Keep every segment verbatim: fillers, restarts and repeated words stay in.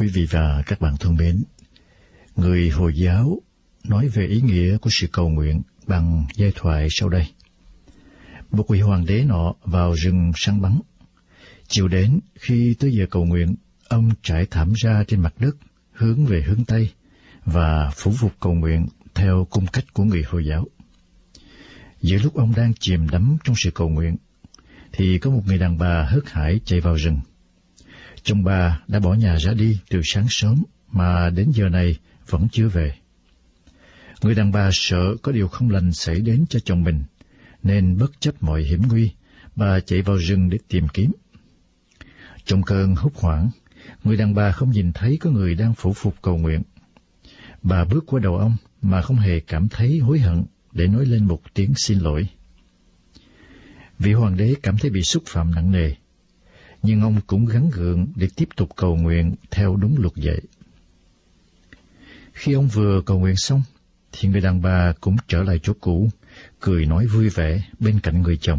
Quý vị và các bạn thân mến, người Hồi giáo nói về ý nghĩa của sự cầu nguyện bằng giai thoại sau đây. Một vị hoàng đế nọ vào rừng săn bắn. Chiều đến, khi tới giờ cầu nguyện, ông trải thảm ra trên mặt đất, hướng về hướng Tây, và phủ phục cầu nguyện theo cung cách của người Hồi giáo. Giữa lúc ông đang chìm đắm trong sự cầu nguyện, thì có một người đàn bà hớt hải chạy vào rừng. Chồng bà đã bỏ nhà ra đi từ sáng sớm mà đến giờ này vẫn chưa về. Người đàn bà sợ có điều không lành xảy đến cho chồng mình, nên bất chấp mọi hiểm nguy, bà chạy vào rừng để tìm kiếm. Trong cơn hốt hoảng, người đàn bà không nhìn thấy có người đang phủ phục cầu nguyện. Bà bước qua đầu ông mà không hề cảm thấy hối hận để nói lên một tiếng xin lỗi. Vị hoàng đế cảm thấy bị xúc phạm nặng nề, nhưng ông cũng gắng gượng để tiếp tục cầu nguyện theo đúng luật dạy. Khi ông vừa cầu nguyện xong, thì người đàn bà cũng trở lại chỗ cũ, cười nói vui vẻ bên cạnh người chồng.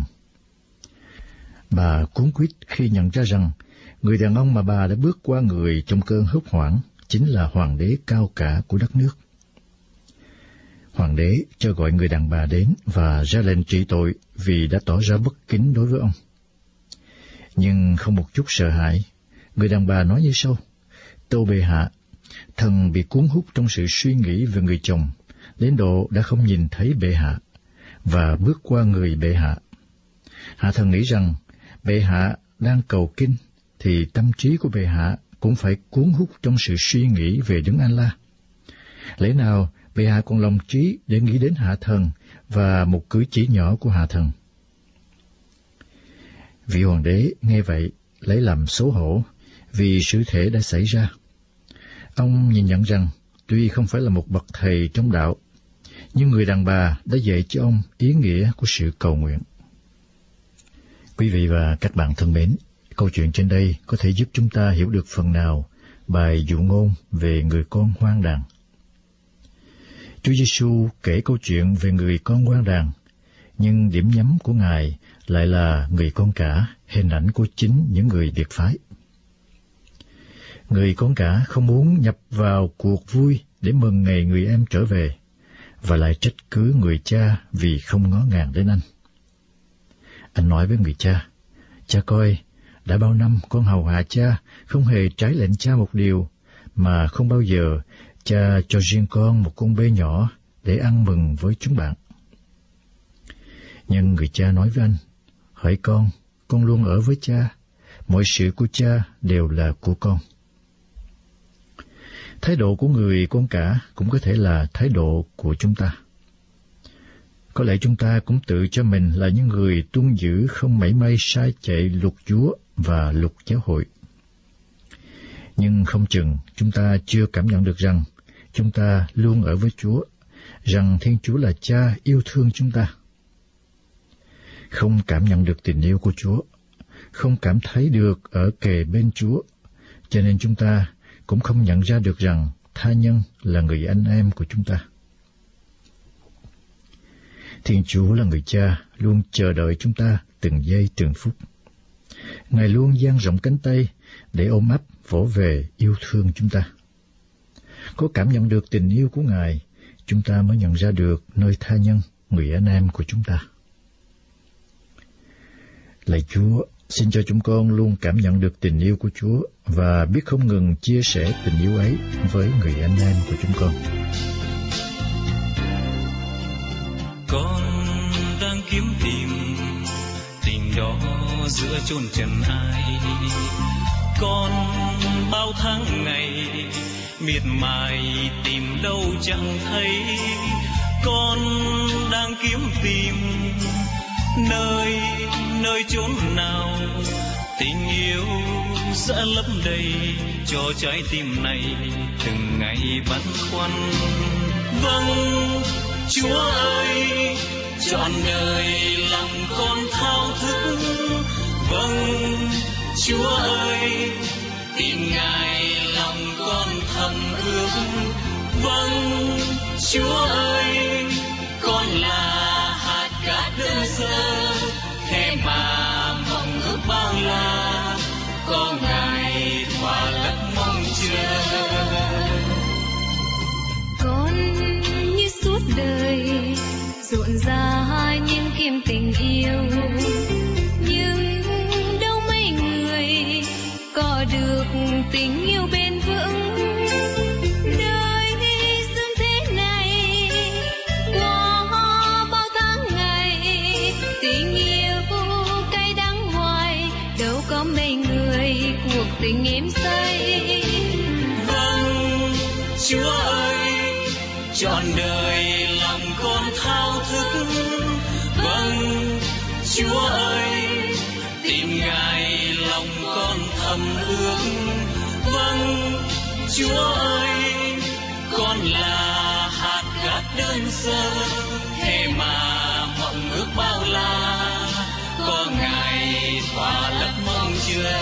Bà cuống quýt khi nhận ra rằng người đàn ông mà bà đã bước qua người trong cơn hốt hoảng chính là hoàng đế cao cả của đất nước. Hoàng đế cho gọi người đàn bà đến và ra lệnh trị tội vì đã tỏ ra bất kính đối với ông. Nhưng không một chút sợ hãi, người đàn bà nói như sau: "Tâu bệ hạ, thần bị cuốn hút trong sự suy nghĩ về người chồng, đến độ đã không nhìn thấy bệ hạ, và bước qua người bệ hạ. Hạ thần nghĩ rằng bệ hạ đang cầu kinh, thì tâm trí của bệ hạ cũng phải cuốn hút trong sự suy nghĩ về Đấng A-la. Lẽ nào bệ hạ còn lòng trí để nghĩ đến hạ thần và một cử chỉ nhỏ của hạ thần?" Vị hoàng đế nghe vậy lấy làm xấu hổ vì sự thể đã xảy ra. Ông nhìn nhận rằng tuy không phải là một bậc thầy trong đạo, nhưng người đàn bà đã dạy cho ông ý nghĩa của sự cầu nguyện. Quý vị và các bạn thân mến, câu chuyện trên đây có thể giúp chúng ta hiểu được phần nào bài dụ ngôn về người con hoang đàn. Chúa Giêsu kể câu chuyện về người con hoang đàn, nhưng điểm nhắm của Ngài lại là người con cả, hình ảnh của chính những người biệt phái. Người con cả không muốn nhập vào cuộc vui để mừng ngày người em trở về, và lại trách cứ người cha vì không ngó ngàng đến anh. Anh nói với người cha: "Cha coi, đã bao năm con hầu hạ cha, không hề trái lệnh cha một điều, mà không bao giờ cha cho riêng con một con bê nhỏ để ăn mừng với chúng bạn." Nhưng người cha nói với anh: "Hỡi con, con luôn ở với cha, mọi sự của cha đều là của con." Thái độ của người con cả cũng có thể là thái độ của chúng ta. Có lẽ chúng ta cũng tự cho mình là những người tuân giữ không mảy may sai chạy luật Chúa và luật giáo hội. Nhưng không chừng chúng ta chưa cảm nhận được rằng chúng ta luôn ở với Chúa, rằng Thiên Chúa là Cha yêu thương chúng ta. Không cảm nhận được tình yêu của Chúa, không cảm thấy được ở kề bên Chúa, cho nên chúng ta cũng không nhận ra được rằng tha nhân là người anh em của chúng ta. Thiên Chúa là người Cha luôn chờ đợi chúng ta từng giây từng phút. Ngài luôn dang rộng cánh tay để ôm ấp vỗ về yêu thương chúng ta. Có cảm nhận được tình yêu của Ngài, chúng ta mới nhận ra được nơi tha nhân, người anh em của chúng ta. Lạy Chúa, xin cho chúng con luôn cảm nhận được tình yêu của Chúa và biết không ngừng chia sẻ tình yêu ấy với người anh em của chúng con. Con đang kiếm tìm tình đó giữa chốn trần ai. Con bao tháng ngày miệt mài tìm đâu chẳng thấy. Con đang kiếm tìm nơi nơi chốn nào tình yêu sẽ lấp đầy cho trái tim này từng ngày băn khoăn. Vâng, Chúa ơi, trọn đời lòng con thao thức. Vâng, Chúa ơi, tìm Ngài lòng con thầm ước. Vâng, Chúa ơi, con là hạt cát đơn sơ, thế mà mong ước bao la, có Ngài thỏa lấp mong chờ. rộn ra những kim tình yêu, nhưng đâu mấy người có được tình yêu bền vững. Đời dương thế này qua bao tháng ngày, tình yêu cay đắng hoài, đâu có mấy người cuộc tình êm say. Vâng, Chúa ơi, trọn đời lòng con thao thức. Vâng, Chúa ơi, tìm Ngài lòng con thầm ước. Vâng, Chúa ơi, con là hạt gác đơn sơ, thế mà mộng ước bao la, có Ngài thỏa lấp mong chờ.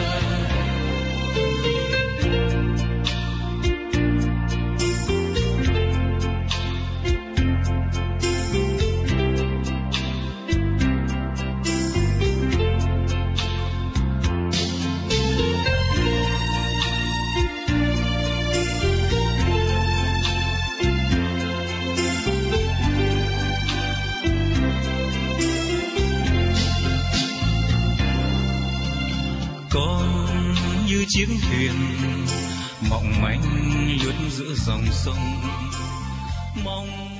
Như chiếc thuyền mộng manh lướt giữa dòng sông, mong